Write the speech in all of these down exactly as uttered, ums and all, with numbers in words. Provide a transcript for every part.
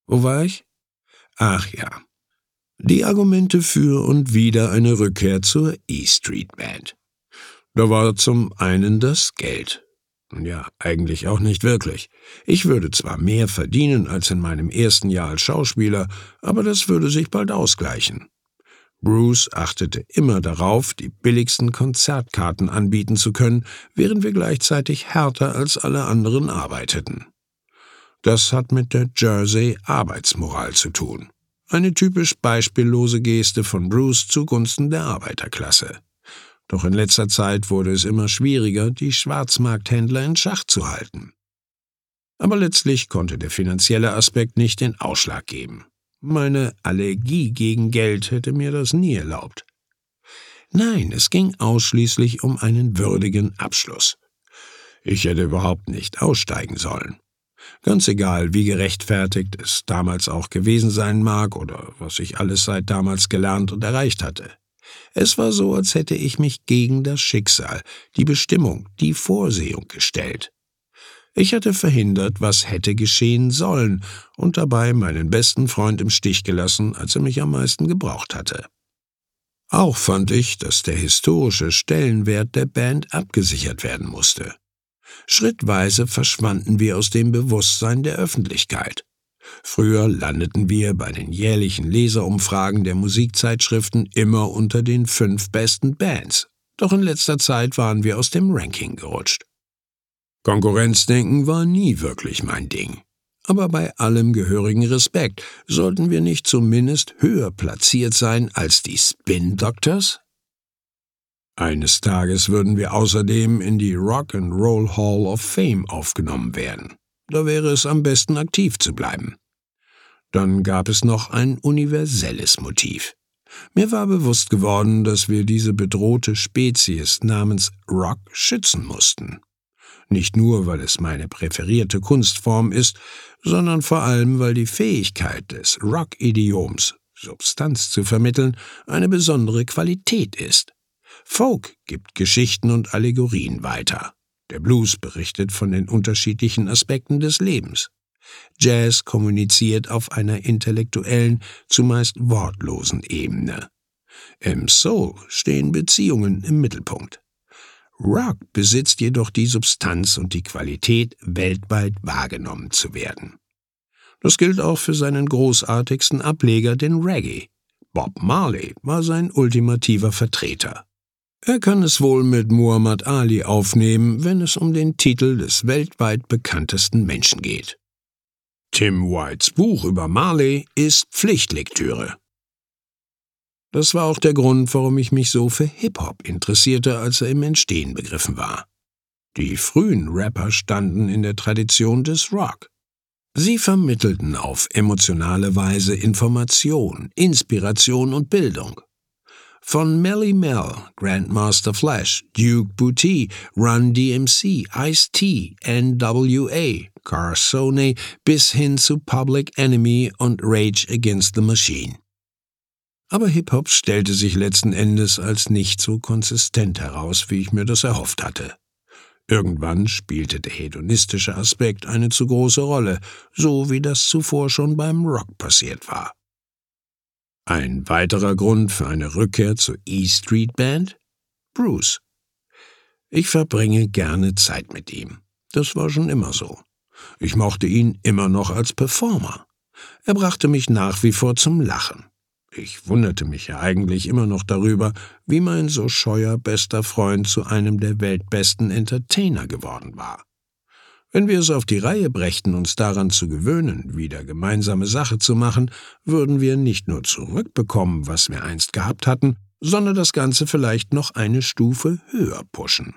Wo war ich? Ach ja. Die Argumente für und wider eine Rückkehr zur E-Street Band. Da war zum einen das Geld. Ja, eigentlich auch nicht wirklich. Ich würde zwar mehr verdienen als in meinem ersten Jahr als Schauspieler, aber das würde sich bald ausgleichen. Bruce achtete immer darauf, die billigsten Konzertkarten anbieten zu können, während wir gleichzeitig härter als alle anderen arbeiteten. Das hat mit der Jersey-Arbeitsmoral zu tun. Eine typisch beispiellose Geste von Bruce zugunsten der Arbeiterklasse. Doch in letzter Zeit wurde es immer schwieriger, die Schwarzmarkthändler in Schach zu halten. Aber letztlich konnte der finanzielle Aspekt nicht den Ausschlag geben. Meine Allergie gegen Geld hätte mir das nie erlaubt. Nein, es ging ausschließlich um einen würdigen Abschluss. Ich hätte überhaupt nicht aussteigen sollen. Ganz egal, wie gerechtfertigt es damals auch gewesen sein mag oder was ich alles seit damals gelernt und erreicht hatte. Es war so, als hätte ich mich gegen das Schicksal, die Bestimmung, die Vorsehung gestellt. Ich hatte verhindert, was hätte geschehen sollen und dabei meinen besten Freund im Stich gelassen, als er mich am meisten gebraucht hatte. Auch fand ich, dass der historische Stellenwert der Band abgesichert werden musste. Schrittweise verschwanden wir aus dem Bewusstsein der Öffentlichkeit. Früher landeten wir bei den jährlichen Leserumfragen der Musikzeitschriften immer unter den fünf besten Bands, doch in letzter Zeit waren wir aus dem Ranking gerutscht. Konkurrenzdenken war nie wirklich mein Ding. Aber bei allem gehörigen Respekt sollten wir nicht zumindest höher platziert sein als die Spin Doctors? Eines Tages würden wir außerdem in die Rock and Roll Hall of Fame aufgenommen werden. Da wäre es am besten, aktiv zu bleiben. Dann gab es noch ein universelles Motiv. Mir war bewusst geworden, dass wir diese bedrohte Spezies namens Rock schützen mussten. Nicht nur, weil es meine präferierte Kunstform ist, sondern vor allem, weil die Fähigkeit des Rock-Idioms, Substanz zu vermitteln, eine besondere Qualität ist. Folk gibt Geschichten und Allegorien weiter. Der Blues berichtet von den unterschiedlichen Aspekten des Lebens. Jazz kommuniziert auf einer intellektuellen, zumeist wortlosen Ebene. Im Soul stehen Beziehungen im Mittelpunkt. Rock besitzt jedoch die Substanz und die Qualität, weltweit wahrgenommen zu werden. Das gilt auch für seinen großartigsten Ableger, den Reggae. Bob Marley war sein ultimativer Vertreter. Er kann es wohl mit Muhammad Ali aufnehmen, wenn es um den Titel des weltweit bekanntesten Menschen geht. Tim Whites Buch über Marley ist Pflichtlektüre. Das war auch der Grund, warum ich mich so für Hip-Hop interessierte, als er im Entstehen begriffen war. Die frühen Rapper standen in der Tradition des Rock. Sie vermittelten auf emotionale Weise Information, Inspiration und Bildung. Von Melly Mel, Grandmaster Flash, Duke Booty, Run D M C, Ice-T, N W A, Carsone bis hin zu Public Enemy und Rage Against the Machine. Aber Hip-Hop stellte sich letzten Endes als nicht so konsistent heraus, wie ich mir das erhofft hatte. Irgendwann spielte der hedonistische Aspekt eine zu große Rolle, so wie das zuvor schon beim Rock passiert war. Ein weiterer Grund für eine Rückkehr zur E-Street Band? Bruce. Ich verbringe gerne Zeit mit ihm. Das war schon immer so. Ich mochte ihn immer noch als Performer. Er brachte mich nach wie vor zum Lachen. Ich wunderte mich ja eigentlich immer noch darüber, wie mein so scheuer bester Freund zu einem der weltbesten Entertainer geworden war. Wenn wir es auf die Reihe brächten, uns daran zu gewöhnen, wieder gemeinsame Sache zu machen, würden wir nicht nur zurückbekommen, was wir einst gehabt hatten, sondern das Ganze vielleicht noch eine Stufe höher pushen.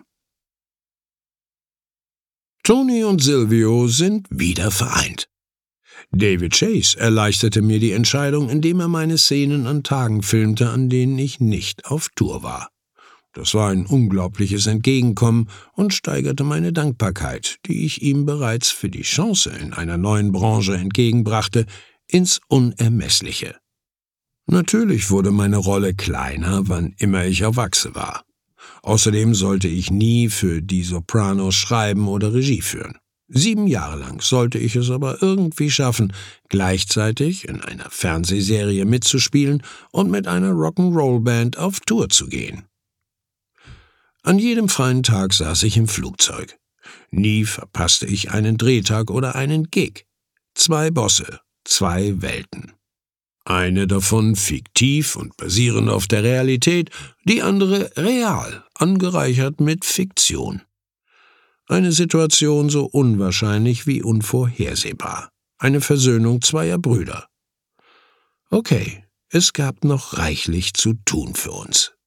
Tony und Silvio sind wieder vereint. David Chase erleichterte mir die Entscheidung, indem er meine Szenen an Tagen filmte, an denen ich nicht auf Tour war. Das war ein unglaubliches Entgegenkommen und steigerte meine Dankbarkeit, die ich ihm bereits für die Chance in einer neuen Branche entgegenbrachte, ins Unermessliche. Natürlich wurde meine Rolle kleiner, wann immer ich auf Achse war. Außerdem sollte ich nie für die Sopranos schreiben oder Regie führen. Sieben Jahre lang sollte ich es aber irgendwie schaffen, gleichzeitig in einer Fernsehserie mitzuspielen und mit einer Rock'n'Roll-Band auf Tour zu gehen. An jedem freien Tag saß ich im Flugzeug. Nie verpasste ich einen Drehtag oder einen Gig. Zwei Bosse, zwei Welten. Eine davon fiktiv und basierend auf der Realität, die andere real, angereichert mit Fiktion. Eine Situation so unwahrscheinlich wie unvorhersehbar. Eine Versöhnung zweier Brüder. Okay, es gab noch reichlich zu tun für uns.